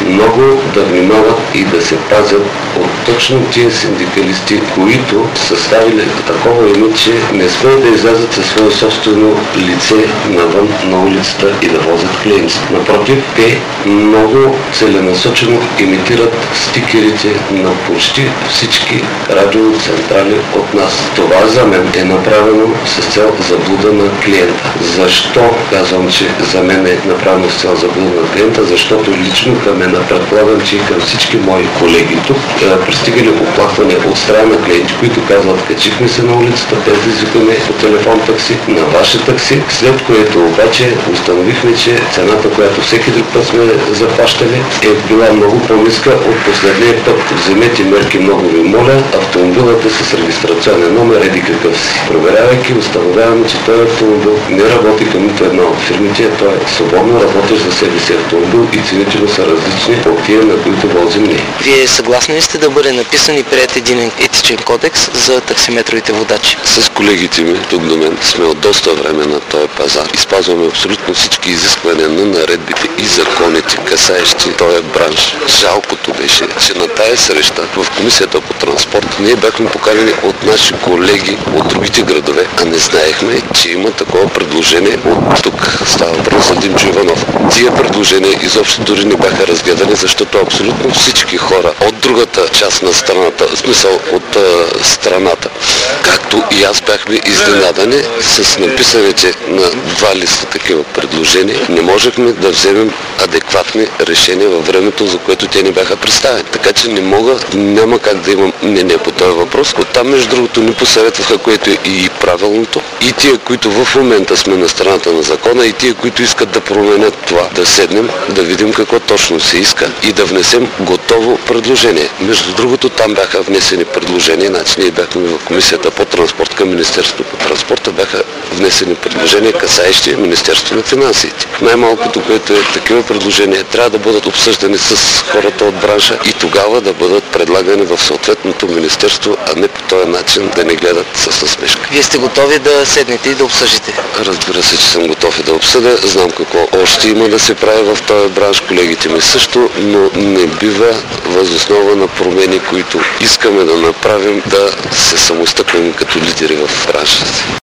много да внимават и да се пазят от точно тия синдикалисти, които са ставили такова име, че не смеят да излязат със свое собствено лице навън на улицата и да возят клиенти. Напротив, те много целенасочено имитират стикерите на почти всички радиоцентрали от нас. Това за мен е направено с цел заблуда на клиента. Защо казвам, че за мен е направено с цел заблуда на клиента? Защото лично към мен, предполагам, че и към всички мои колеги тук пристигали оплакване от страна на клиенти, които казват: качихме се на улицата без да извикаме по телефон такси, на ваше такси, след което обаче установихме, че цената, която всеки друг път сме заплащали, е била много по-ниска от последния път. Вземете мерки, много ви моля, автомобилът е с регистрационен номер, еди какъв си. Проверявайки, установяваме, че този автомобил не работи към нито една от фирмите, той е свободно работещ за себе си автомобил и цените му са различни от тия, на които возим ние. Вие съгласни ли сте да бъде написан и приет един етичен кодекс за таксиметровите водачи? С колегите ми тук до мен сме от доста време на този пазар. Изпазваме абсолютно всички изисквания на наредбите и законите, касаещи този бранш. Жалкото беше, че на тая среща в Комисията по транспорт ние бяхме поканени от наши колеги от другите градове, а не знаехме, че има такова предложение от тук. Става въпрос за Димчо Иванов. Тия предложения изобщо дори не бяха разгледани, защото абсолютно всички хора от другата част на страната, в смисъл от страната, както и аз, бяхме изненадани с написаните на 2 листа такива предложения. Не можехме да вземем адекватни решения във времето, за което те не бяха представени. Така че няма как да имам мнение по този въпрос. Оттам, между другото, ни посъветваха, което е и правилното. И тия, които в момента сме на страната на закона, и тия, които искат да променят това, да седнем, да видим какво точно се иска и да внесем готово предложение. Между другото, там бяха внесени предложения, значи ние бяхме в Комисията по транспорт към Министерството по транспорта, бяха внесени предложения, касаещи Министерството на финансите. Най-малкото, което е такива предложения, трябва да бъдат обсъждани с хората от бранша и тогава да бъдат предлагани в съответното министерство, а не по този начин да не гледат с насмешка. Вие сте готови да седнете и да обсъждате? Разбира се, че съм готов и да обсъдя. Знам какво още има да се прави в този бранш, колегите ми също, но не бива въз основа на промени, които искаме да направим, да се самоизтъкваме като лидери в бранша си.